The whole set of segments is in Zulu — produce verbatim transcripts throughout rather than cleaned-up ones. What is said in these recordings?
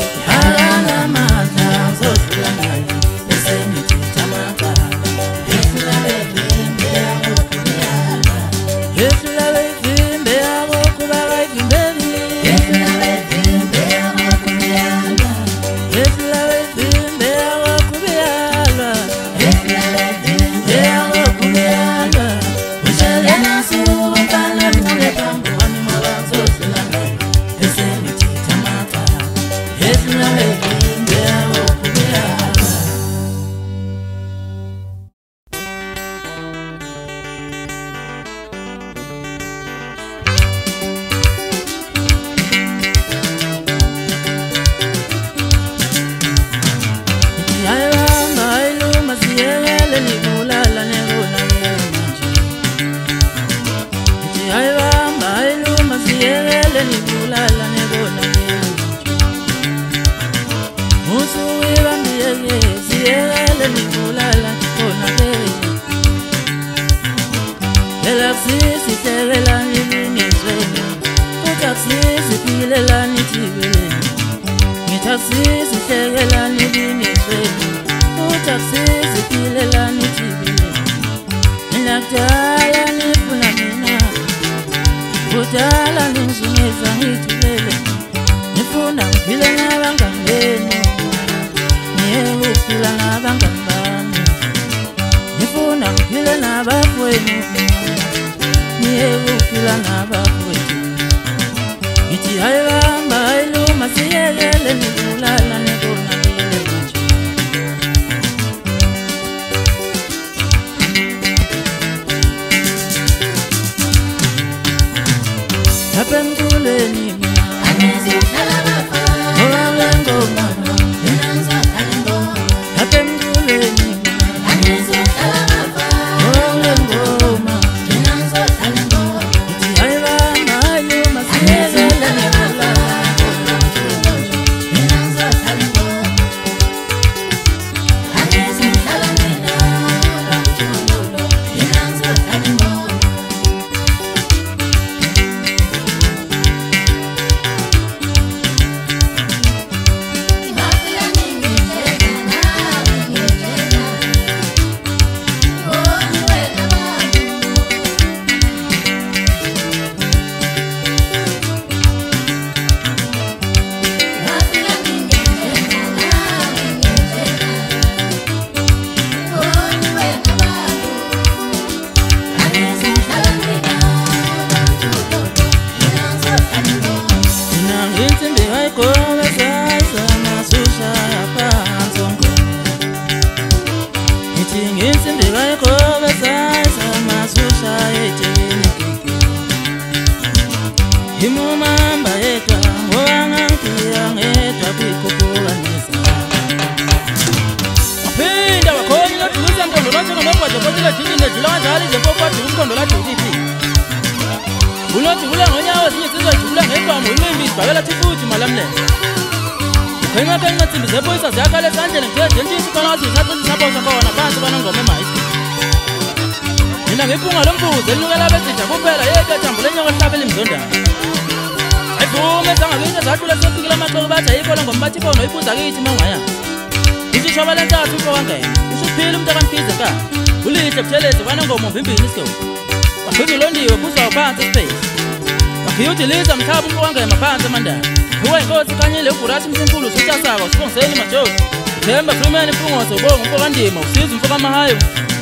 Utiliza mthabu mkwanga maphansi amandala. Kuwe inkosi kanyile uGurati Mthimkhulu uSutasaba usibongiseni majozi. Themba Freeman Mpungoso ubonga umfoka Ndima usiza umfoka Mahayo.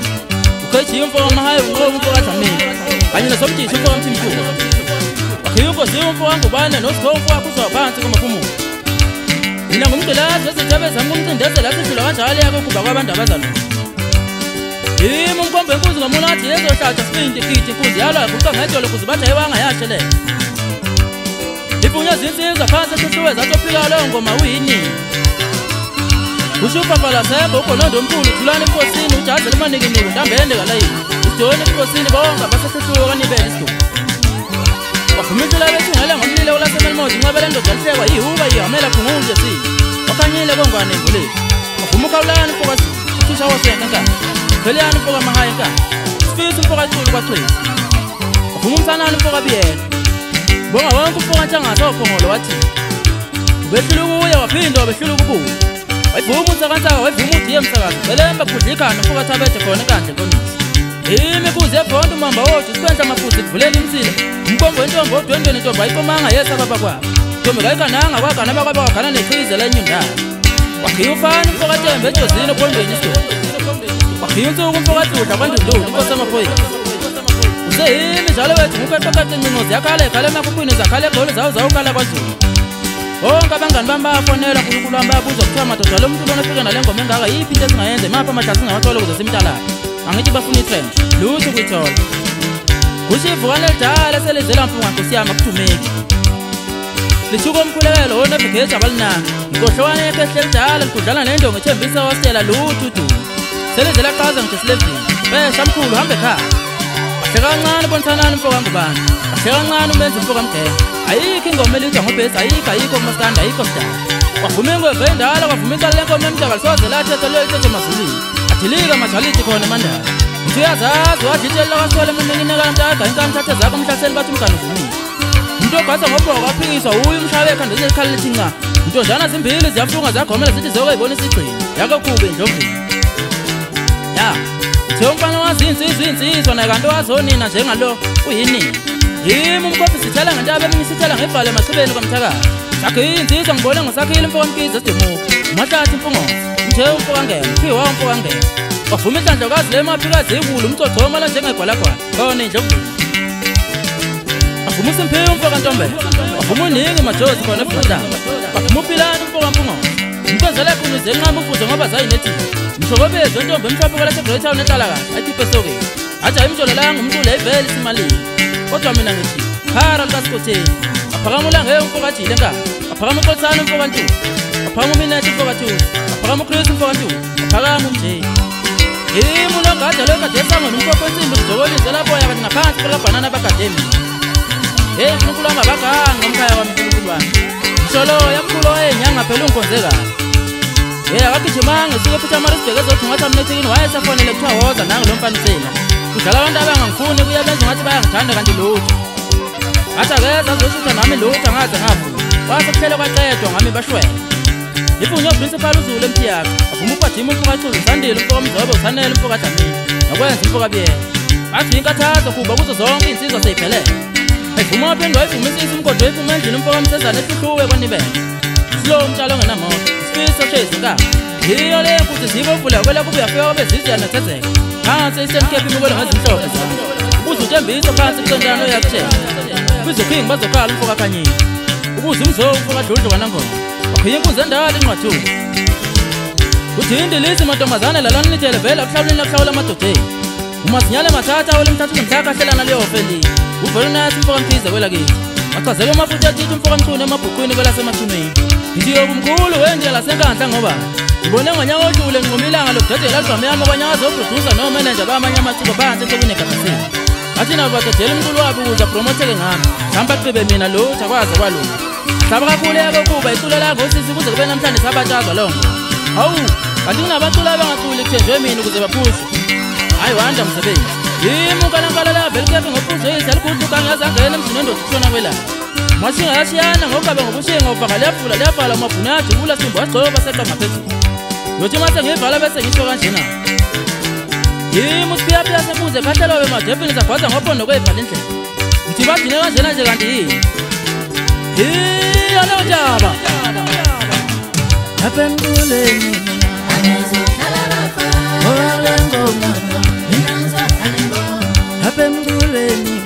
Ukhethi umfoka Mahayo unqoba umfoka Dlamini. Kanye nasobuthisha umfoka Mthimkhulu. Wakhiyuko ziyo umfoka Ngubane noSikho umfoka kuzwa phansi kwamaphumulo. Mina ngumgqilazi wesithabe zami umcindezela asishula kanjalo yako kuba kwabantu abazalo. Yimi umkhombe inkuzi ngomunathi ezohlatha sibindi kithi inkuzi yalwa kuqa ngedolo kuze bathi ayiwanga yashe le. Ipunya zinsiza phansi esihluwe zathopika leyo ngoma uyini. Ushupapala sebo ukonondo omkhulu thulani enkosini ujazele manikiniki ntambende kalayini. Usidoni enkosini bonke abasesihluwe kanibele isiduku. Waphumithela bethi ngale ngomlilo ulasemelmozi nqabele ndoda lihlekwa yihuba yihamela khungunje si. Wakhanyile kongwane ngule. Waphumuka ulani mfoka uthisha wasenka nka. Kheliani mfoka Mahaya nka. Sifisa mfoka Culu kwaChwezi. Waphuma umsanani mfoka Biyela. Bonga wonke umfoka Ntshangase ophongolo wathi Behlula ukuya waphinda wabehlula ukubuya. Wayivuma uNsakansaka wayivuma uthi yemsakazi. Belemba kudlikana mfoka thabethe khona kanje konisi. Imikuzi yebhonto umamba wothu siphendla amafuthi kuvuleni imsila. Umbongo wentombi odwendweni intombi ayikomanga yesa baba kwabo. Intombi kayikananga kwagana bakwaba kwagana nechize lenyundala. Wakhiya ufana umfoka Tembe ejozini obhondweni isidoda. Wakhiya unsuku umfoka Dudla kwandundulu inkosi yamaphoyisa. Useyimi njalo wethu ngukaqaqaqa incingozi yakhala ekhala emakhukhwini zakhala egqolo zawo zawukala kwaZulu. Bonke abangani bami bayafonela uNkulunkulu wami bayabuza kuthiwa madoda lo muntu lona ufike nale ngoma engaka yiphi into esingayenza imapha amahlathi singawathola ukuze simtalaphe. Angithi bafuna itrend lutho kuyithola. Kushivukane lidala selizela mfunga nkosi yami akuthumeki. Lithuko omkhulekelo wona ebhegeja abalinanga. Inkohlwane yakhe ehle lidala likudlana nendongo ethembisa wasitela lutho udumo. Selizela qaza ngithi silevini. Besha mkhulu hambe ekhaya. Ahle kancane bonithanani mfoka ngubani. Ahle kancane umenze mfoka mgenge. Ayikho ingoma elizwa ngobhesi ayikho ayikho kumasitanda ayikho sidala. Kwavuma ingweve endala kwavuma icala lenkomo emdaka lisoze lathetha lelithethe emazulwini. Athilika majalithi khona emandala. Ngithi uyazazi wadlitshela kwasole emuninginekala mtaga inkani thathe zakho umhlaseli bathi umgane uvumile. Umuntu ogasa ngobhoko waphikiswa uye umshabe ekhandeni elikhala lithi nca. Intonjana zimbili ziyafunga zagomela zithi zokuyibona isigcino. Yakokhuba endlovini. Ya. Uthe umfana wazinsizwa insizwa naye kanti wazonina njengalo uyini. Yimi umkhophi sithela ngentaba eminye sithela ngebhale emachibeni kwamthakazi. Sakhe insizwa ngibone ngosakhile mfoka Mkiza esidemuka. Umahlathi imfungozi. Uthe umfoka ngene, uphiwa umfoka ngene. Wavuma inhlanhlokazi lemaphikazi ikulu umcocoma la njengegwalagwala. Khona endlovini. Wavuma uSimphiwe umfoka Ntombela. Wavuma uNingi Majozi khona eBhotanga. Wavuma uPilani umfoka Mfungozi. Umkwenzela eqinize enqama ufuze ngoba zayinethile. Mhlokobezi wentombi emhlophe kwalase Great Town ehlala kahle. Athi pesokeni. Athi ayimtshonelanga umculo evele isimalini. Kodwa mina ngithi khara likaSikotheni. Aphakama ulange umfoka Jile enkaba. Aphakama uXolisa umfoka Ntuli. Aphakama uMinethi umfoka Thuli. Aphakama uChris umfoka Ntuli. Aphakama uMjeni. Yimi unogada lo kade esangweni umkhophi wensimbi kujokolise lapho yakathi ngaphansi kwelabhanana bakademi. Hey uNkulunkulu wami abaganga ngomkhaya wami uNkulunkulu wami. Msholo yamkhulu wayenyanga phela unkonze kahle. Hey akagijimanga esuke ephitha amarisbhek ezothi ngathi amnethekini wayesafonele kuthiwa woza nangu lo mfanisela. Kudlala abantu abangangifuni kuyabenza ngathi bayangithanda kanti lutho. Athi akeza azoshutha nami lutho angaze ngavuma. Wase kuphela kwaqedwa ngami bashwele. Ifunyo principal uZulu emthiyaka. Avuma uPadima umfoka Thuli usandile umfoka Mzobo usanele umfoka Dlamini. Nokwenza umfoka Biyela. Athi inkathazo kuba kuzo zonke insizwa seyiphelele. Ayivuma waphindwa ayivuma isisi umgodo wayivuma endlini umfoka Msezane ehluhluwe kwanibele. Slow umtshalo ongenamoto. Isifiso shezi enkaba. Yiyo le nkuthi zike uvula kwela kubuya fika kwabezizwe yanathezeka. Phansi isemkhephi imukelo ngezimhlophe zami. Ubuze uTembiso phansi kucentano yakutshela. Bizo King bazokhala umfoka Khanyile. Ubuze umzo umfoka Dludlu kwanangoma. Wakhiya inkunzi endala inqwathula. Uthi indilizi mantombazane lalana nithele vela kuhlawuleni lakuhlawula amadodeni. Umazinyale mathatha wele mthatha umhlaka ahlelana leyo ofeli. Uvela nathi umfoka Mkhize kwela kithi. Wachazela amafutha athithi umfoka Mchunu emabhukwini kwela semathunweni. Ngithi yokumkhulu wendlela lasenkandla ngoba ngibone ngonyaka odlule nginqumilanga lokudedela alibhamu yami okwanyaka zoproducer nomanager bamanye amaculo phansi ehlokweni egadasini. Athi nabo badedela umculo wabo ukuze apromoteke ngami. Mhlawumbe aqhibe mina lutho akwazi kwalunga. Hlaba kakhulu yakokuba iculo la ngosisi kuze kube namhlanje sabatshazwa leyo ngoma. Hawu, kanti kunabaculi abangaculi kuthenjwe mina ukuze baphushwe. Hayi wanda msebenzi. Yimi unkanankala la vele kuyaphi ngophushwe iselikudlu kangazangena emzini endoda kutshona kwelana. Mashinga yashiyana ngokabe ngokushinga ubhaka liyafula liyabhala amabhuna ajubula simbo wagcoba seqa ngaphezulu. Yothi mase ngivala bese ngisho kanjena. Yimi uSiphiwe yasebuze khathela wemadephini sagwaza ngophondo kwebhala indlela. Ngithi bagcine kanjena nje kanti yini? Hiya lo Jaba. Lapha emculeni angizokhala lapha. Owale ngoma mina ngizokhala ngoma. Lapha emculeni